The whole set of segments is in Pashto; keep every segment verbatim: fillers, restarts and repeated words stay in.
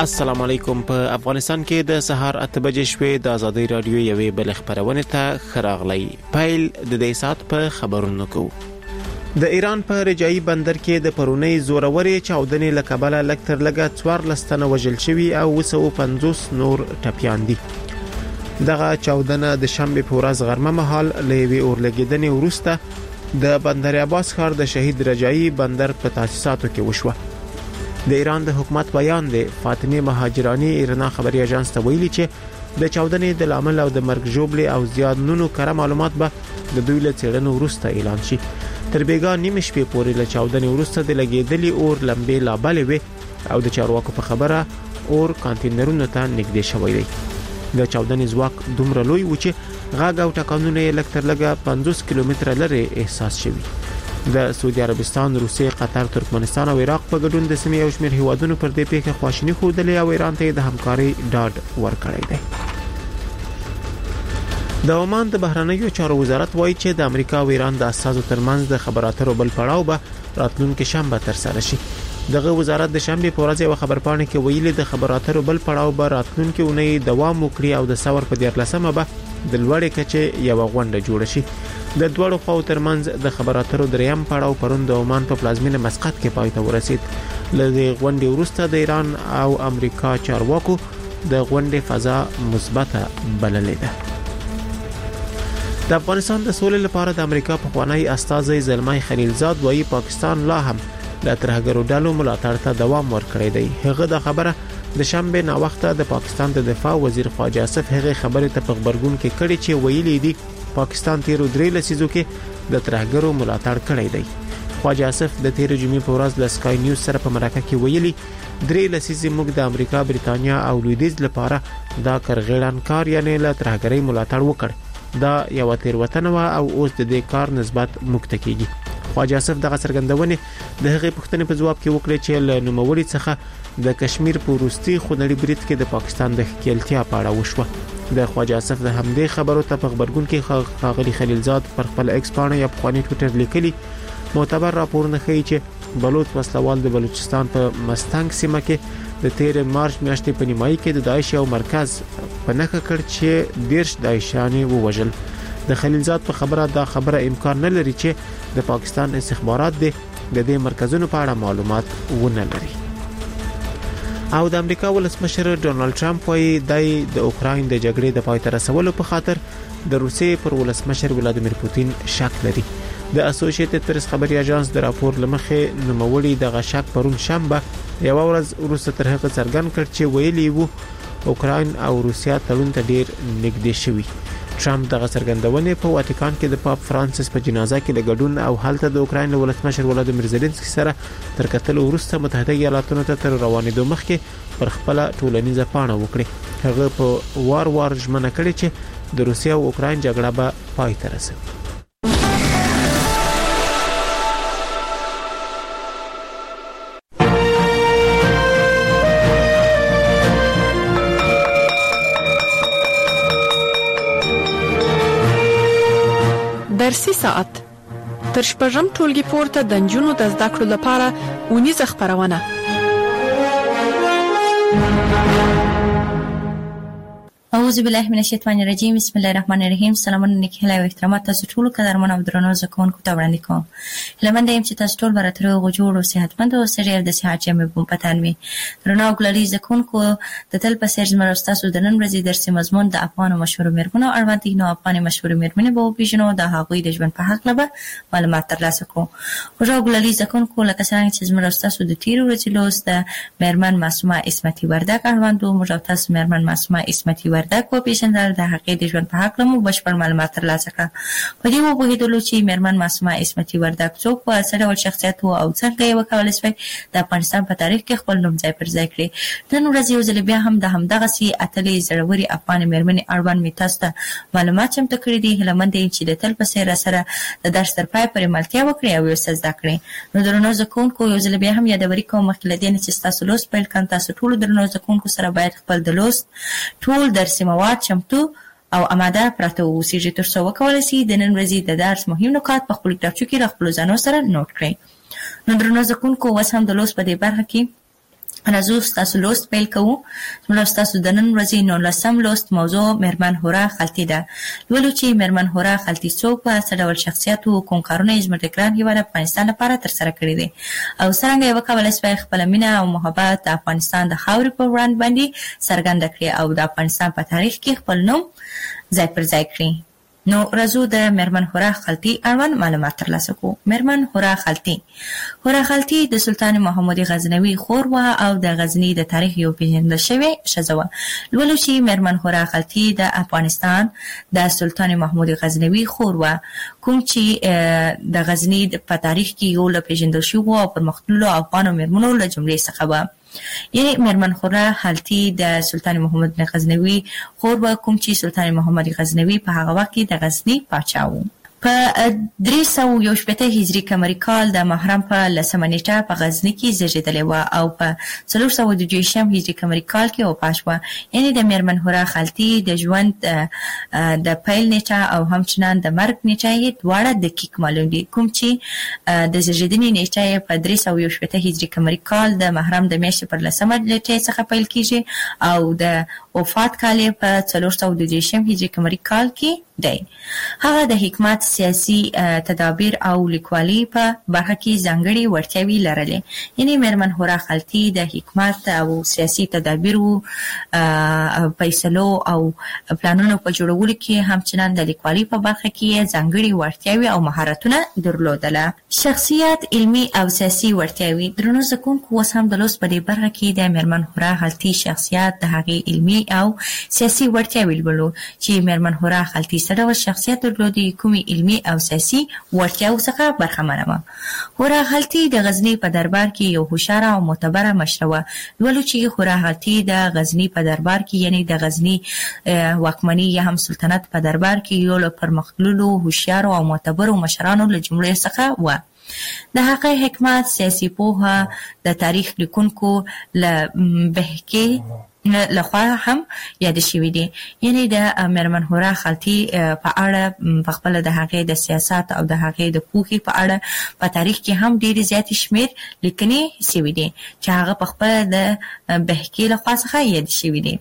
السلام علیکم. په افغانستان کې د سهار اته بجې شوې د ازادي رادیو یوې بل خبرونه ته خراغلی. پیل د دې سات په خبرونو کو. د ایران په رجایی بندر کې د پرونی زوروري چاودنې لکبله لکتر لګه څوار لستنه وژل شوی او وسو پنځوس نور ټپیان دي. دغه چاودنه د شنبه په ورځ غرمه مهال لوي اورلګیدنې وروسته د بندر عباس ښار د شهید رجایی بندر په تاسیساتو کې وشوه. د ایران د حکومت بیان دی فاطمه مهاجرانی ایرنا خبري اژانس ته ویلي چې د چاودنې د لامل او د مرګ جوړلې او زیانونو کره معلومات به د دوی له څېړنو وروسته اعلان شي. تر بیګا نیمه شپې پورې له چاودنې وروسته د لګیدلې اور لمبې لا بلې وي او د چارواکو په خبره اور کانټینرونو ته نږدې شوی دی. د چاودنې ځواک دومره لوی و چې غاګ او ټکانونه یې لکتر لګه پنځوس کیلومتره لري احساس شوی. د سعودي عربستان، روسیې، قطر، ترکمنستان او عراق په ګډون د سیمې او شمېر هیوادونو پر دې پیښه خواشینی خوده او ایران ته د همکاري ډاډ ورکړی دی. د عمان د بهرنیو چارو وزارت وایي چې د امریکا او ایران د اساسو ترمنځ د خبراتو بل پړاو به راتلونکي شنبه تر سره شي. دغه وزارت د شنبه په ورځ یو خبرپاڼه کې ویلي د خبراتو بل پړاو به راتلونکي اونۍ دوام وکړي او د ثور په دیارلسمه به د لوړې کچې یو غونډه جوړه شي. د دوړو خو ترمنځ د خبراتو دریم پړاو پروند د عمان په پلازمینه مسقط کې پای ته ورسید. لږ غونډې وروسته د ایران او امریکا چارواکو د غونډې فضا مثبته بللې ده. د افغانستان د سولې لپاره د امریکا په خوانی استازي زلمای خلیلزاد وایي پاکستان لا هم د ترهګرو ډلو ملاتړ ته دوام ورکړی دی. هغه د خبره د شنبه نا وخته د پاکستان د دفاع وزیر خواجه اسف هغه خبره ته په خبرګون کې کړي چې ویلي دي پاکستان تیرو درې لسیزو کې د ترهګرو ملاتړ کړی دی. خواجه اسف د تیر جمعې په ورځ د سکای نیوز سره په مرکه کې ویلي درې لسیزې موږ د امریکا، بریتانیا او لویدیځ لپاره دا کرغیړان کار یعنی له ترهګرۍ ملاتړ وکړ. دا یو تیروتنه او اوس د دې کار نسبت موږ ته کیږي. خواجه اسف دغه څرګندونه د هغې پوښتنې په جواب کې وکړه چې له نوموړي څخه د کشمیر په وروستي خونړي برید کې د پاکستان د ښکېلتیا په اړه وشوه. د خواجه اسف د همدې خبرو ته په خبرګون کې ښاغلي خلیلزاد پر خپل ایکس پاڼه یا پخواني ټویټر لیکلي معتبر راپورونه ښیي چې بلوچ وسلوال د بلوچستان په مستنګ سیمه کې د تیر مارچ میاشتې په نیمایي کې د داعش یو مرکز په نښه کړ چې دیرش داعشیان ووژل. د خلیلزاد په خبره دا خبره امکان نه لري چې د پاکستان استخبارات د دې مرکزونو په اړه معلومات ونه لري. او د امریکا ولسمشر ډونالد ټرمپ وايي د اوکراین د جګړې د پای ته رسولو په خاطر د روسیې پر ولسمشر ولادیمیر پوتین شک لري. د اسوسییټډ پریس خبري اژانس د راپور لمخې نوموړي د شک پرون شنبه یو ورځ وروسته تر هغه څرګند کړ چې ویلي وو اوکراین او روسیا تړون ته ډیر نږدې شوي. ټرمپ دغه څرګندونه په واتیکان کې د پاپ فرانسیس په جنازه کې د ګډون او هلته د اوکراین ولسمشر ولادیمیر زيلنسکي سره تر کتلو وروسته متحده ایالاتونو ته تر روانېدو مخکې پر خپل ټولنیزه پاڼه وکړي. هغه په وار وار ژمنه کړې چې د روسیا او اوکراین جګړه به پای ته رسوي. درسي ساعت تر شپږم ټولګي پورته د نجونو د زده کړو لپاره ونیزه خبرونه. اعوذ بالله من الشیطان الرجیم. بسم الله الرحمن الرحیم. سلامونه نیکی هیله او احترامات تاسو ټول قدرمن او درنو زده کوونکو ته وړاندې کوم. هیله مند یم چې تاسو ټول براتر او جوړ او صحتمند او سره د صحت جامې په پتان وي. درنو ګلالي زده کوونکو د تل په سر زموږ تاسو د نن ورځې درسي مضمون د افغان مشهور میرمنو اړوند دي. نو افغان مشهور میرمنې به وپیژنو د هغوی د ژوند په حق لپاره معلومات ترلاسه کوو. خو ګلالي زده کوونکو لکه څنګه چې زموږ تاسو د تیر ورځې لوست د میرمن معصومه اسمتي وردک اړوند موږ تاسو میرمن معصومه اسمتي وردک وپیژندل د هغې د ژوند په هکله مو بشپړ معلومات ترلاسه کړه. په دې وپوهېدلو چې میرمن معصومه اسمتي وردک څوک وه، څه ډول شخصیت و او څنګه یې وکولی سوی د افغانستان په تاریخ کې خپل نوم ځای پر ځای کړي. نن ورځ یو ځل بیا هم د همدغسې اتلې زړورې افغانې میرمنې اړوند مې تاسو ته معلومات چمتو کړي دي. هیله مند یم چې د تل په څېر راسره د درس تر پایه پورې ملتیا وکړئ او یو څه زده کړئ. نو درنو زده کوونکو یو ځل بیا هم یادوري کوم مخکې له دې نه چې ستاسو لوست پیل کړم، تاسو ټولو درنو زده کوونکو سره باید خپل د لوست ټول درسي مواد چمتو او اماده پراته واوسیږي تر څو وکولی شي د نن ورځې د درس مهم نکات په خپلو کتابچو کې له خپلو ځانو سره نوټ کړئ. نو درنو زده کوونکو اوس هم د لوست په دې برخه کې راځو ستاسو لوست پیل کوو. نو ستاسو د نن ورځې نو لسم لوست موضوع میرمن هورا خلطي ده. ولو چې میرمن هورا خلطي څوک په څه ډول شخصیت او کوم کارونه یې زموږ د ګران هېواد افغانستان لپاره ترسره کړي دي او څرنګه یې وکولی شوی خپله مینه او محبت د افغانستان د خاورې په وړاندې باندې څرګنده کړي او د افغانستان په تاریخ کې خپل نوم ځای پر ځای کړي. نو راځو د میرمن هورا خلطي اړوند معلومات ترلاسه کوو. میرمن هورا خلطي هورا خلطي د سلطان محمود غزنوي خور وه او د غزني د تاریخ یو پیژندل شوې ښځه وه. لولو چې میرمن هورا خلطي د افغانستان د سلطان محمود غزنوي خور وه، کوم چې د غزني په تاریخ کې یو له پیژندل شوو او پرمختللو افغانو میرمنو له جملې څخه وه. یعنی میرمن هورا خلطي د سلطان محمود غزنوي خور وه، کوم چې سلطان محمد غزنوي په هغه وخت کې د غزني پاچا و. په درې سوه یو شپېته هجري قمري کال د محرم په لسمه نیټه په غزني کې زیږېدلې وه او په څلور سوه دوه دېرشم هجري قمري کال کې وفات شوه. یعنې د میرمن هورا خلطي د ژوند د پیل نیټه او همچنان د مرګ نیټه یې دواړه دقیق معلوم دي، کوم چې د زیږېدنې نیټه یې په درې سوه یو شپېته هجري قمري کال د محرم د میاشتې پر لسمه نیټې څخه پیل کېږي او د وفات کال یې په څلور سوه دوه دېرشم هجري قمري کال کې دی. هغه د حکمت، سیاسي تدابیر او لیکوالي په برخه کې ځانګړي وړتیاوې لرلې. یعنې میرمن هورا خلطي د حکمت او سیاسي تدابیرو، فیصلو او پلانونو په جوړولو کې همچنان د لیکوالي په برخه کې ځانګړي وړتیاوې او مهارتونه درلودله. شخصیت، علمي او سیاسي وړتیاوې. درنو زده کوونکو، اوس هم د لوست په دې برخه کې د میرمن هورا خلطي شخصیت، د هغې علمي او سیاسي وړتیاوې لولو چې میرمن هورا خلطي څه ډول شخصیت درلودی، کومې علمي او سیاسي وړتیاو څخه برخمنه وه. هورا خلطي د غزني په دربار کې یو هوښیاره او معتبره مشره وه. لولو چې هورا خلطي د غزني په دربار کې، یعنې د غزني واکمني یا هم سلطنت په دربار کې یو له پرمختللو هوښیارو او معتبرو مشرانو له جملې څخه وه. د هغه حکمت، سیاسي پوهه د تاریخ لیکونکو له بهکې لخوا هم یاد شوي دي. یعنې د میرمن هورا خلطي په اړه په خپله د هغې د سیاست او د هغې د پوهې په اړه په تاریخ کې هم ډېرې زیاتې شمېر لیکنې شوي دي چې هغه په خپله د بهکې لخوا څخه یاد شوي دي.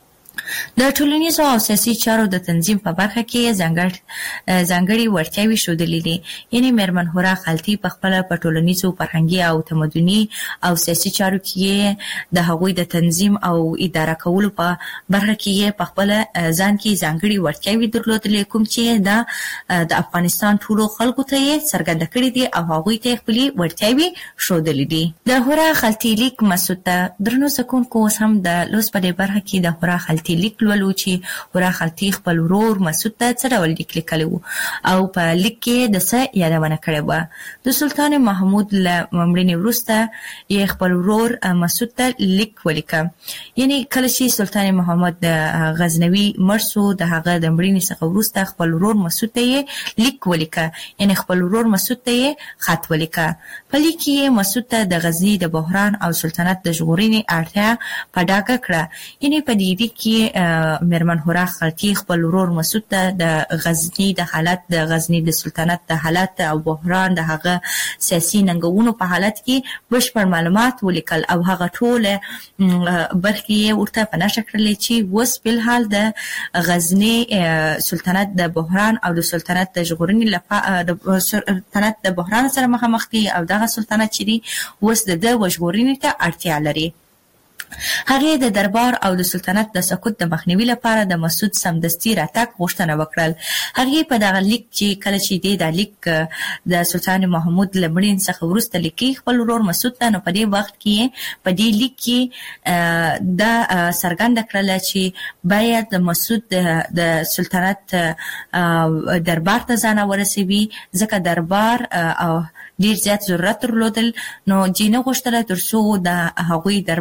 د ټولنیزو او سیاسي چارو د تنظیم په برخه کې ځانګړي وړتیاوې ښودلې دي. یعنې میرمن هورا خلطي په خپله په ټولنیزو، فرهنګي او تمدني او سیاسي چارو کې د هغوی د تنظیم او اداره کولو په برخه کې په خپله ځان کې ځانګړي وړتیاوې درلودلې، کوم چې د افغانستان ټولو خلکو ته یې څرګنده کړي دي او هغوی ته یې خپلې وړتیاوې ښودلې دي. د هورا خلطي لیک مسعود ته. درنو زده کوونکو، اوس هم د لوست په دې برخه کې د هورا خلطي لیک لولو چې هورا خلطي خپل ورور مسعود ته څه ډول لیک لیکلی و او په لیک کې د څه یادونه کړې وه. د سلطان محمود له مړینې وروسته یې خپل ورور مسعود ته لیک ولیکه. یعنې کله چې سلطان محمد غزنوي مړ سو، د هغه د مړینې څخه وروسته خپل ورور مسعود ته یې لیک ولیکه. یعنې خپل ورور مسعود ته یې خط ولیکه. په لیک کې یې مسعود ته د غزني د بحران او سلطنت د ژغورنې اړتیا په ډاګه کړه. یعنې په دې لیک کې میرمن هورا خلطي خپل ورور مسعود ته د غزني د حالت، د غزني د سلطنت د حالت او بحران، د هغه سیاسي ننګونو په حالت کې بشپړ معلومات ولیکل او هغه ټوله برخې یې ورته په نښه کړلې چې اوس فلحال د غزني سلطنت د بحران او د سلطنت د ژغورنې لپاره د سلطنت د بحران سره مخامخ دي او دغه سلطنت چې دی اوس د ده وژغورنې ته اړتیا لري. هغې د دربار او د سلطنت د سقوط د مخنیوي لپاره د مسعود سمدستي راتګ غوښتنه وکړل. هغې په دغه لیک چې کله چې دی دا لیک د سلطان محمود له مړینې څخه وروسته لیکي خپل ورور مسعود ته، نو په دې وخت کې په دې لیک کې دا څرګنده کړله چې باید د مسعود د سلطنت دربار ته ځان ورسوي، ځکه دربار او ډېر زیات ضرورت درلودل. نو جینه غوښتله تر څو د هغوی دربار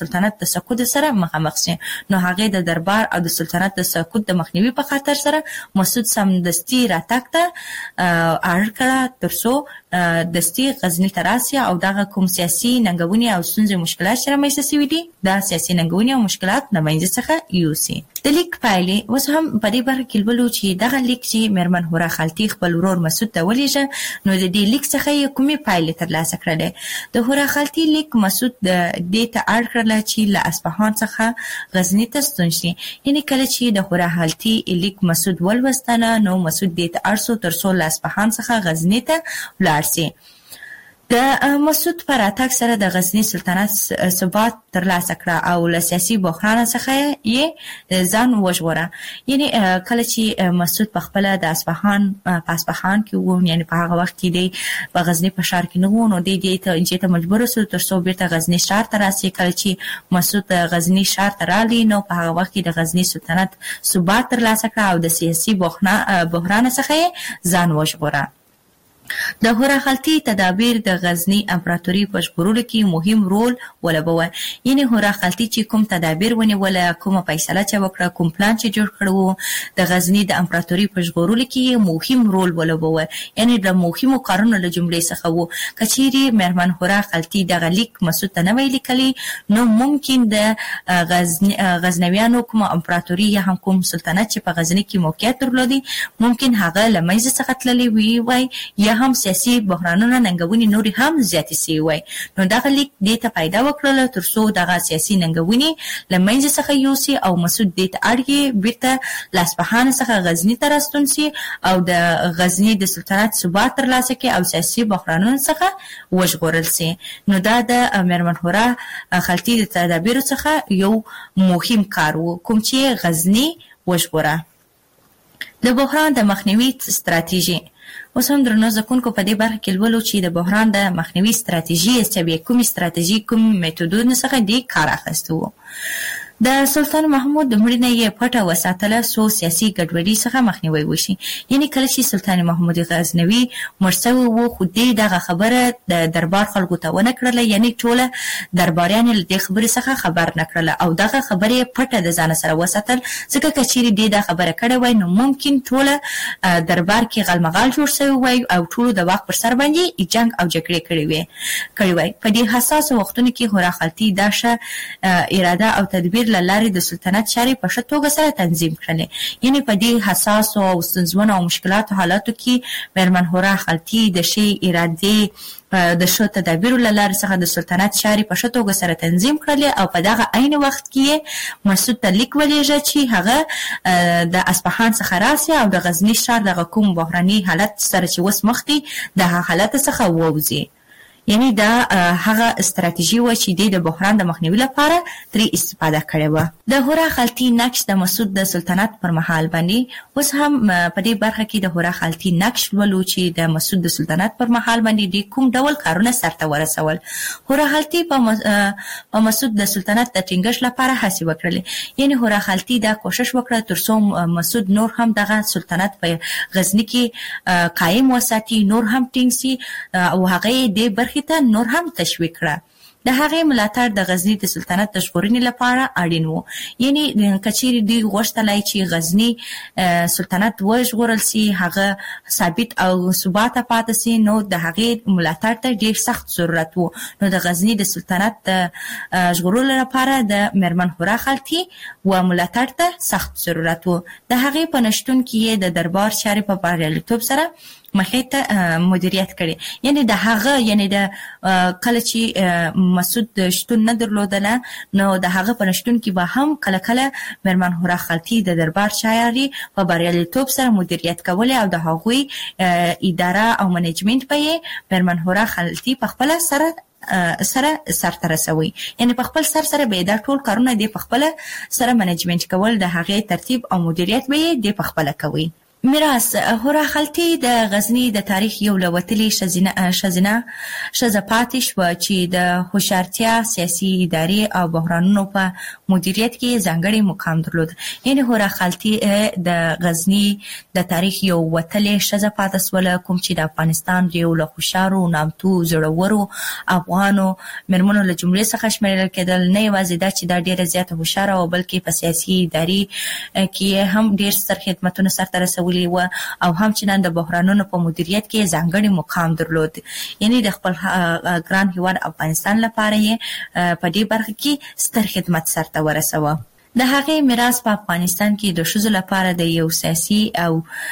سلطنت د سقوط سره مخامخ شي. نو هغه د دربار او د سلطنت د سقوط د مخنیوي په خاطر سره مسعود سمدستي راتګ ته اړ کړه ترڅو دستي غزنی ته راسي او دغه کوم سیاسي ننګونې او ستونزې مشکلات چې رامنځته شوي دي دا سیاسي ننګونې او مشکلات د منځ څخه یوسي. د لیک پایلې اوس هم په دې برخه کې ولولو چې دغه لیک چې میرمن هورا خالتي خپل ورور مسعود ته ولېږه نو د دې لیک څخه یې کومې پایلې ترلاسه کړلې. د هورا خالتي لیک مسعود د دې ته اړ کړل چې له اصفهان څخه غزنی ته ستون شي. یعنې کله چې د هورا خالتي لیک مسعود ولوستنه نو مسعود دې ته اړ شو ترڅو له اصفهان څخه غزنی ته ولاړ شي. د مسعود پر اتاک سره د غزنی سلطنت ثبات ترلاسه کړه او له سیاسي بحران څخه یې ځان وژغوره. یعنی کله چې مسعود په خپل د اصفهان په اصفهان کې وو یعنی په هغه وخت کې دی په غزنی په ښار کې نه وو نو دی دې ته چې ته مجبور شو ترڅو بیرته غزنی ښار ته راسي. کله چې مسعود غزنی ښار ته رالی نو په هغه وخت کې د غزنی سلطنت ثبات ترلاسه کړه او د سیاسي بحران څخه یې ځان وژغوره. د هورا خالتي تدابیر د غزنی امپراتوري په ژغورلو کې مهم رول ولوباوه. یعنی هورا خالتي چې کوم تدابیر ونیوله کومه فیصله چې وکړه کوم پلان چې جوړ کړو د غزنی د امپراتوري په ژغورلو کې مهم رول ولوباوه. یعنی د مهمو کارونو له جملې څخه وو کچيري میرمن هورا خالتي د لیک مسعود ته نه ویل کلی نو ممکن د غزنی غزنویانو کوم امپراتوري یا هم کوم سلطنت چې په غزنی کې موقعیت درلودي ممکن هغه لمایز څخه تللی وي وای یا هم سیاسي بحرانونه ننګونې نوري هم زیاتې سي وای. نو دغه لیک دې ته پیدا وکړل ترڅو دغه سیاسي ننګونې لمنځ څخه یوسي او مسعود دې ته اړګي بیرته لاصفهان څخه غزنی ته راستون سي او د غزنی د سلطنت ثبات ترلاسه کړي او سیاسي بحرانونو څخه وژغورل سي. نو دا د میرمن هورا خالتي د تدابیر څخه یو مهم کار وو کوم چې غزنی وژغوره. د بحران د مخنیوي ستراتیژي اوس هم درنو زکونکو په دې برخه کې ولولو چې د بحران د مخنیوي ستراتیژي چې کومې ستراتیژي کوم میتودونه څخه دی کار اخیستو. د سلطان محمود د مړینې یې پټه وساتله سو سیاسي ګډوډي څخه مخنیوي وشي. یعنی کله چې سلطان محمود غزنوي مړ شوی وو خو دې دغه خبره د دربار خلکو ته ونه کړله یعنی ټوله درباریان له دې خبرې څخه خبر نه کړله او دغه خبرې پټه د ځان سره وساتل ځکه کچېرې دې دا خبره کړې وای نو ممکن ټوله دربار کې غلمغال جوړ شوی وای او ټول د وخت پر سر باندې جنگ او جګړې کړې وای کړې وای. په دې حساس وختونو کې هورا خالتي داشه اراده او تدبیر لارې د سلطنت چارې په ښه توګه سره تنظیم کړلې. یعنی په دې حساس او ستونزمنو او مشکلاتو حالاتو کې میرمن هورا خالتي د شی اراده د شو تدابیر لارې څخه د سلطنت چارې په ښه توګه سره تنظیم کړلې او په دغه عین وخت کې مسعود ته لیک ولېږه چې هغه د اصفهان څخه راسي او د غزنی ښار دغه کوم بحراني حالت سره چې وس مخ دي د حالت څخه ووځي. یعنی دا هغه استراتیژي و چې د بحران د مخنیوي لپاره ترې استفاده کړې و. د هورا خالتي نقش د مسعود د سلطنت پر مهال باندې اوس هم په دې برخه کې د هورا خالتي نقش ولولو چې د مسعود د سلطنت پر مهال باندې د کوم ډول کارونه سرته ورسول. هورا خالتي په مسعود د سلطنت د ټینګښت لپاره هڅې وکړلې. یعنی هورا خالتي دا کوشش وکړه ترڅو مسعود نور هم دغه سلطنت په غزنی کې قائم وساتي نور هم ټینګ سي او هغه دې برخه ته نور هم تشویق کړه. د هغې ملاتړ د غزنی د سلطنت د ژغورنې لپاره اړین وو. یعنی کچېرې دوی غوښتلی چې غزنی سلطنت وژغورل سي هغه ثابت او ثباته پاتې سي نو د هغې ملاتړ ته ډېر سخت ضرورت وو. نو د غزنی د سلطنت د ژغورلو لپاره د میرمن هورا خالتي و ملاتړ ته سخت ضرورت وو. د هغې په نشتون کې یې د دربار چارې په بریالیتوب سره مخې ته مدیریت کړي. یعنی د هغه یعنی د کله چې مسعود شتون نه درلودله نو د هغه په نشتون کې به هم کله کله میرمن هورا خالتي د دربار چارې په بریالیتوب سره مدیریت کولې او د هغوی اداره او منیجمنت په یې میرمن هورا خالتي په خپل سره سره سرته رسوي. یعنی په خپل سر سره به دا ټول کارونه دی په خپل سره منیجمنت کول د هغې ترتیب او مدیریت به دی په خپل کوي. میراث هورا خلطي د غزنی د تاریخ یو لوتلی شزینه شزینه شزپاتې شو چې د هوښیارتیا سیاسي اداري او بحرانونو په مدیریت کې ځانګړی مقام درلود. یعنی هورا خلطي د غزنی د تاریخ یو وتلی شزپاتې سول کوم چې د افغانستان یو له هوښیارو نامتو زړورو افغانو مرمنو له جملې څخه شمیرل کېدل. نه یوازې دا چې دا ډیره زیاته هوښیاره او بلکې په سیاسي اداري کې هم ډیر ستر خدمتونه سرته رسولي و او همچنان د بحرانونو په مدیریت کې ځانګړی مقام درلود. یعنی د خپل ګران هیواد افغانستان لپاره یې په دې برخه کې ستر خدمت سرته ورسوه. د هغې میراث په افغانستان کې د ښځو لپاره د یو سیاسي او